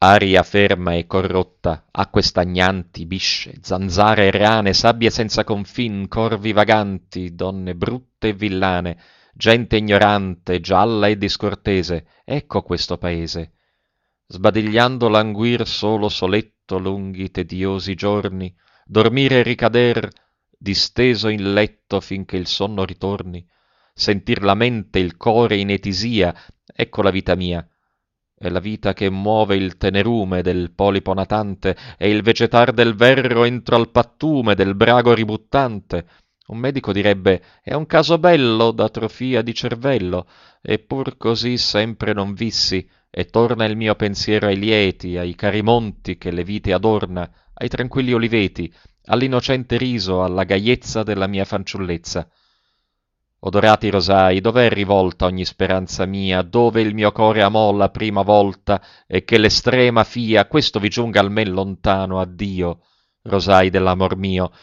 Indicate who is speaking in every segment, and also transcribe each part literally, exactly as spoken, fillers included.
Speaker 1: Aria ferma e corrotta, acque stagnanti, bisce, zanzare e rane, sabbie senza confin, corvi vaganti, donne brutte e villane, gente ignorante, gialla e discortese, ecco questo paese. Sbadigliando languir solo soletto lunghi tediosi giorni, dormire e ricader, disteso in letto finché il sonno ritorni, sentir la mente e il core in etisia, ecco la vita mia. È la vita che muove il tenerume del polipo natante e il vegetar del verro entro al pattume del brago ributtante. Un medico direbbe: è un caso bello d'atrofia di cervello, eppur così sempre non vissi, e torna il mio pensiero ai lieti, ai cari monti che le vite adorna, ai tranquilli oliveti, all'innocente riso, alla gaiezza della mia fanciullezza. Odorati rosai, dov'è rivolta ogni speranza mia, dove il mio core amò la prima volta, e che l'estrema fia, questo vi giunga almen lontano, addio, rosai dell'amor mio.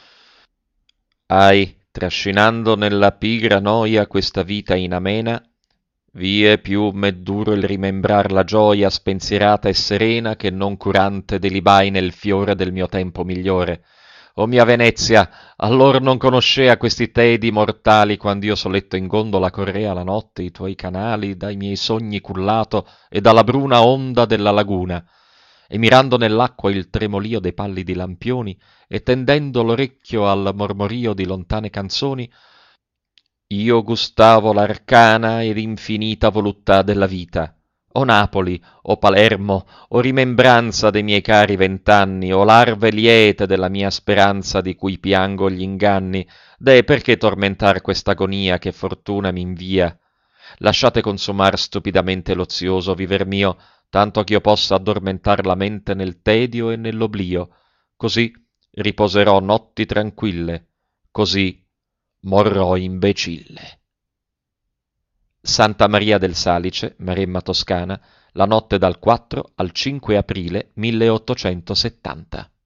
Speaker 1: Ahi, trascinando nella pigra noia questa vita inamena, vie più m'è duro il rimembrar la gioia spensierata e serena che non curante delibai nel fiore del mio tempo migliore. O mia Venezia, allor non conoscea questi tedi mortali quand'io soletto in gondola correa la notte i tuoi canali dai miei sogni cullato e dalla bruna onda della laguna, e mirando nell'acqua il tremolio dei pallidi lampioni e tendendo l'orecchio al mormorio di lontane canzoni, io gustavo l'arcana ed infinita voluttà della vita. O Napoli, o Palermo, o rimembranza dei miei cari vent'anni, o larve liete della mia speranza di cui piango gli inganni, deh, perché tormentar quest'agonia che fortuna m'invia? Lasciate consumar stupidamente l'ozioso viver mio, tanto ch'io possa addormentar la mente nel tedio e nell'oblio. Così riposerò notti tranquille, così morrò imbecille. Santa Maria del Salice, Maremma Toscana, la notte dal quattro al cinque aprile milleottocentosettanta.